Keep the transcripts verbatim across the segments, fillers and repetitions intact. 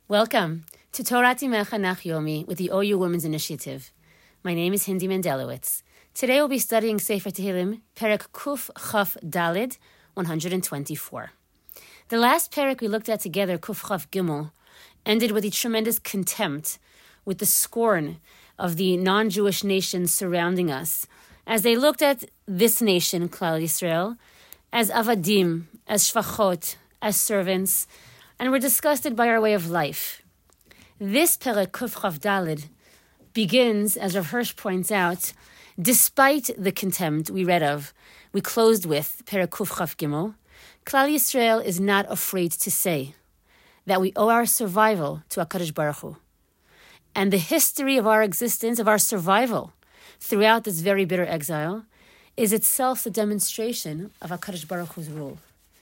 Welcome to Torah Timecha Nach Yomi with the O U Women's Initiative. My name is Hindi Mendelowitz. Today we'll be studying Sefer Tehillim, Perek Kuf Chaf Dalid, one hundred twenty-four. The last Perek we looked at together, Kuf Chaf Gimel, ended with the tremendous contempt, with the scorn of the non-Jewish nations surrounding us, as they looked at this nation, Klal Yisrael, as avadim, as shvachot, as servants, and were disgusted by our way of life. This Perek Kuf Chaf Dalid begins, as Rav Hirsch points out, despite the contempt we read of, we closed with Perek Kuf Chaf Gimel, Klal Yisrael is not afraid to say that we owe our survival to HaKadosh Baruch Hu. And the history of our existence, of our survival throughout this very bitter exile, is itself the demonstration of HaKadosh Baruch Hu's rule.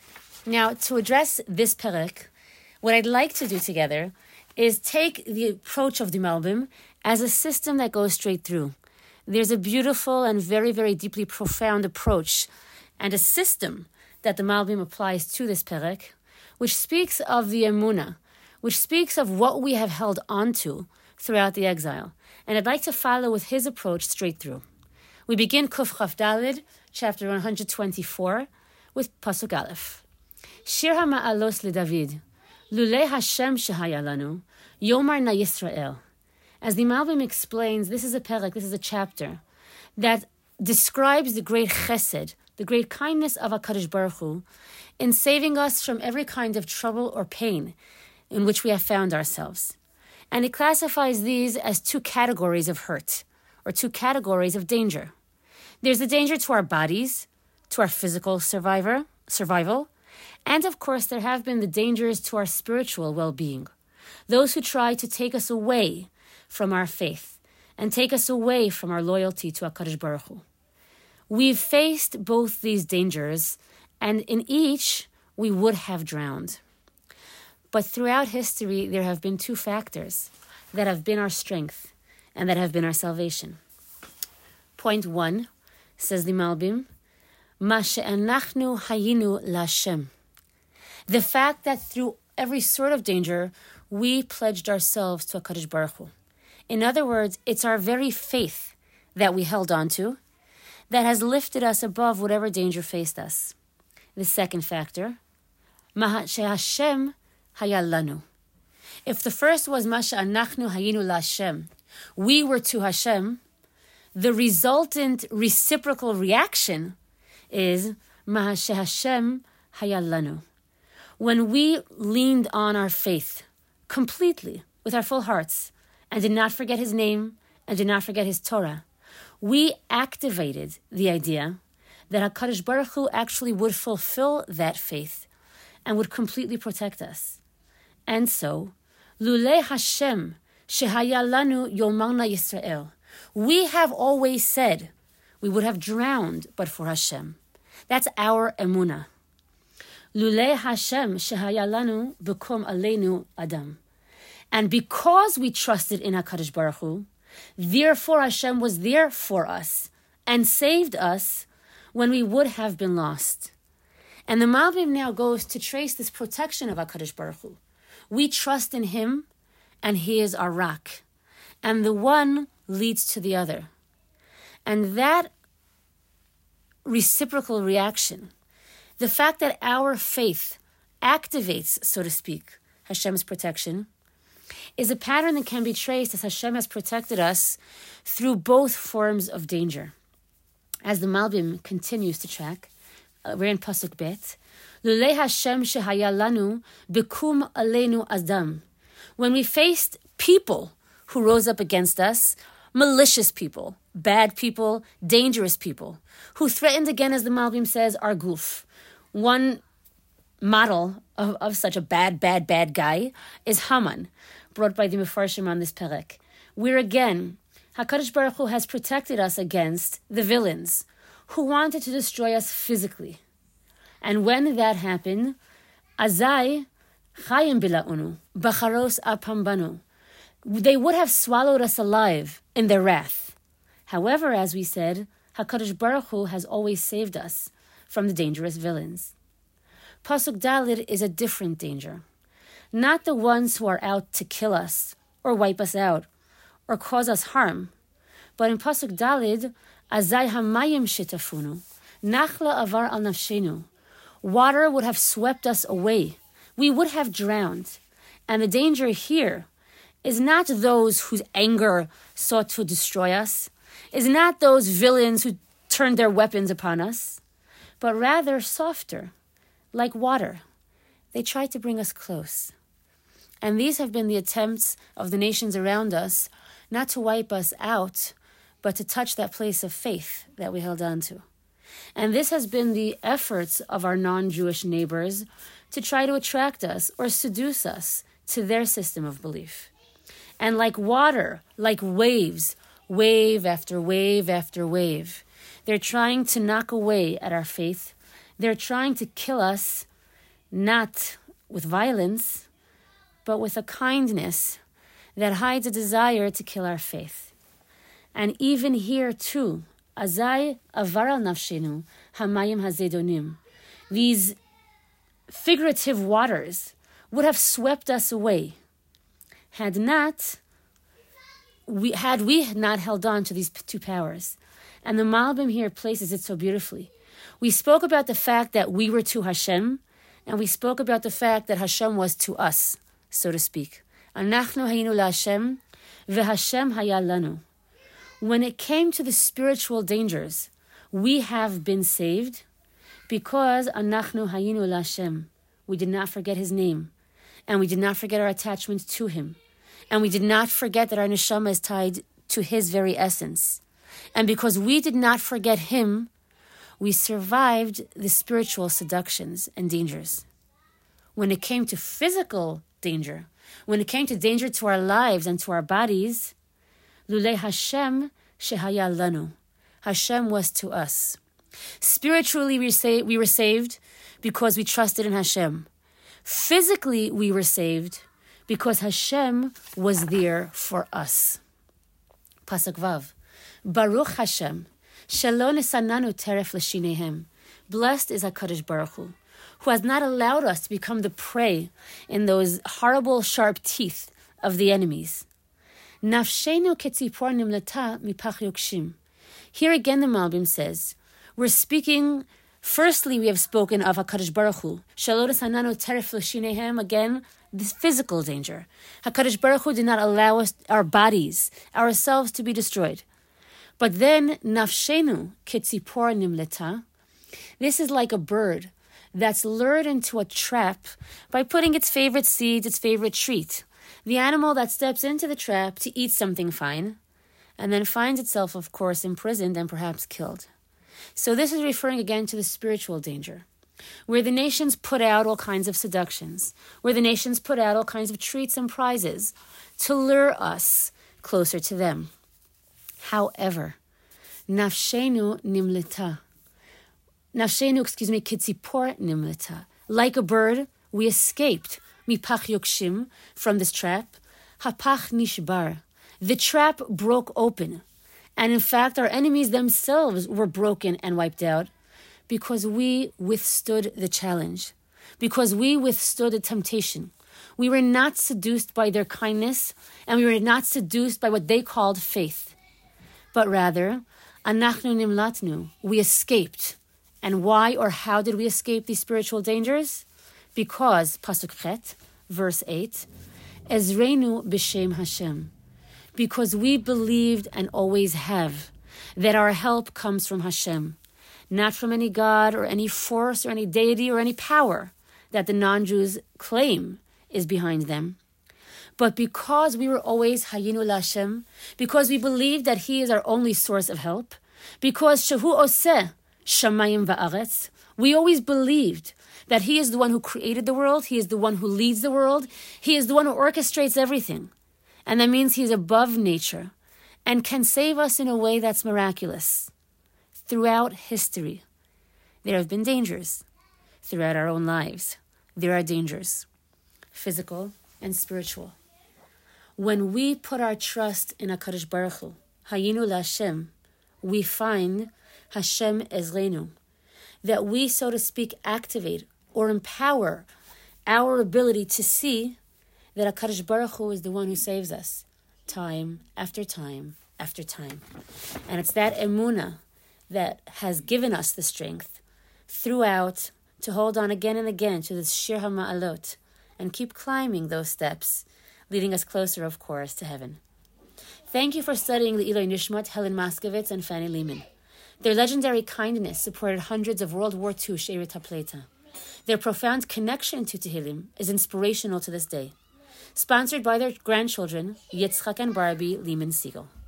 Now, to address this Perek, what I'd like to do together is take the approach of the Malbim as a system that goes straight through. There's a beautiful and very, very deeply profound approach and a system that the Malbim applies to this Perek, which speaks of the Emunah, which speaks of what we have held on to throughout the exile. And I'd like to follow with his approach straight through. We begin Kuf Chaf Dalid, chapter one hundred twenty-four, with Pasuk Aleph. Shir HaMa'alos LeDavid, Lulei Hashem Shehaya Lanu, Yomar Na Yisrael. As the Malbim explains, this is a perek, this is a chapter that describes the great chesed, the great kindness of HaKadosh Baruch Hu in saving us from every kind of trouble or pain in which we have found ourselves. And it classifies these as two categories of hurt, or two categories of danger. There's the danger to our bodies, to our physical survivor, survival, and of course there have been the dangers to our spiritual well-being. Those who try to take us away from our faith and take us away from our loyalty to HaKadosh Baruch Hu. We've faced both these dangers, and in each we would have drowned. But throughout history there have been two factors that have been our strength and that have been our salvation. Point one, says the Malbim, Ma she'anachnu hayinu la'Hashem. The fact that through every sort of danger, we pledged ourselves to HaKadosh Baruch Hu. In other words, it's our very faith that we held on to that has lifted us above whatever danger faced us. The second factor, Ma she'Hashem haya lanu. If the first was Ma she'anachnu hayinu la'Hashem, we were to Hashem, the resultant reciprocal reaction is Ma she'Hashem haya lanu. When we leaned on our faith completely, with our full hearts, and did not forget His name, and did not forget His Torah, we activated the idea that HaKadosh Baruch Hu actually would fulfill that faith and would completely protect us. And so, Lulei Hashem shehaya lanu yomar na Yisrael. We have always said we would have drowned but for Hashem. That's our emunah. Lulei Hashem shehaya lanu bekom aleinu adam. And because we trusted in HaKadosh Baruch Hu, therefore Hashem was there for us and saved us when we would have been lost. And the Malbim now goes to trace this protection of HaKadosh Baruch Hu. We trust in Him, and He is our rock. And the one leads to the other. And that reciprocal reaction, the fact that our faith activates, so to speak, Hashem's protection, is a pattern that can be traced as Hashem has protected us through both forms of danger. As the Malbim continues to track, uh, we're in Pasuk Bet, Lulei Hashem shehaya lanu bekum aleinu adam. When we faced people who rose up against us, malicious people, bad people, dangerous people, who threatened again, as the Malbim says, our guf. One model of, of such a bad, bad, bad guy is Haman, brought by the Mefarshim on this Perek, where again, HaKadosh Baruch Hu has protected us against the villains who wanted to destroy us physically. And when that happened, Azai chayim bila'unu, bacharos apam banu. They would have swallowed us alive in their wrath. However, as we said, HaKadosh Baruch Hu has always saved us from the dangerous villains. Pasuk Dalid is a different danger. not the ones who are out to kill us, or wipe us out, or cause us harm. But in Pasuk Dalid, Azai hamayim shitafunu, nachla avar al nafshenu. Water would have swept us away. We would have drowned. And the danger here is not those whose anger sought to destroy us, is not those villains who turned their weapons upon us, but rather softer, like water. They tried to bring us close. And these have been the attempts of the nations around us, not to wipe us out, but to touch that place of faith that we held on to. And this has been the efforts of our non-Jewish neighbors to try to attract us or seduce us to their system of belief. And like water, like waves, wave after wave after wave, they're trying to knock away at our faith. They're trying to kill us, not with violence, but with a kindness that hides a desire to kill our faith. And even here too, Azai avar al nafshenu hamayim hazedonim. These figurative waters would have swept us away had not we had we not held on to these two powers. And the Malbim here places it so beautifully. We spoke about the fact that we were to Hashem, and we spoke about the fact that Hashem was to us, so to speak. Anachnu hayinu laHashem, veHashem haya lanu. When it came to the spiritual dangers, we have been saved because Anachnu hayinu laHashem. We did not forget His name, and we did not forget our attachment to Him, and we did not forget that our neshama is tied to His very essence. And because we did not forget Him, we survived the spiritual seductions and dangers. When it came to physical danger, when it came to danger to our lives and to our bodies, Lulei Hashem shehaya lanu. Hashem was to us. Spiritually, we sa- we were saved because we trusted in Hashem. Physically, we were saved because Hashem was there for us. Pasuk Vav. Baruch Hashem, shelo nesananu teref l'shinehem. Blessed is HaKadosh Baruch Hu, who has not allowed us to become the prey in those horrible, sharp teeth of the enemies. Nafshenu ketzipor nimlata mipach yokshim. Here again the Malbim says, we're speaking, firstly we have spoken of HaKadosh Baruch Hu, shelo nesananu teref l'shinehem, again, this physical danger. HaKadosh Baruch Hu did not allow us, our bodies, ourselves to be destroyed. But then, nafshenu ketzipor nimleta, this is like a bird that's lured into a trap by putting its favorite seeds, its favorite treat. The animal that steps into the trap to eat something fine, and then finds itself, of course, imprisoned and perhaps killed. So this is referring again to the spiritual danger, where the nations put out all kinds of seductions, where the nations put out all kinds of treats and prizes to lure us closer to them. However, nafshenu nimleta, nafshenu, excuse me, kitzipor nimleta. Like a bird, we escaped mipach yokshim, from this trap. Hapach nishbar. The trap broke open. And in fact, our enemies themselves were broken and wiped out because we withstood the challenge, because we withstood the temptation. We were not seduced by their kindness, and we were not seduced by what they called faith. But rather, anachnu nimlatnu, we escaped. And why or how did we escape these spiritual dangers? Because, Pasuk Chet, verse eight, Ezreinu b'shem Hashem, because we believed and always have that our help comes from Hashem, not from any God or any force or any deity or any power that the non-Jews claim is behind them. But because we were always hayinu laHashem, because we believed that He is our only source of help, because shehu oseh shamayim va'aretz, we always believed that He is the one who created the world, He is the one who leads the world, He is the one who orchestrates everything. And that means He is above nature and can save us in a way that's miraculous. Throughout history, there have been dangers. Throughout our own lives, there are dangers, physical and spiritual. When we put our trust in HaKadosh Baruch Hu, hayinu laHashem, we find Hashem ezreinu, that we, so to speak, activate or empower our ability to see that HaKadosh Baruch Hu is the one who saves us, time after time after time. And it's that emunah that has given us the strength throughout to hold on again and again to this Shir HaMa'alot and keep climbing those steps, leading us closer, of course, to heaven. Thank you for studying the Iloi Nishmat, Helen Moskowitz, and Fanny Lehman. Their legendary kindness supported hundreds of World War Two She'erit HaPleita. Their profound connection to Tehillim is inspirational to this day. Sponsored by their grandchildren, Yitzchak and Barbie Lehman Siegel.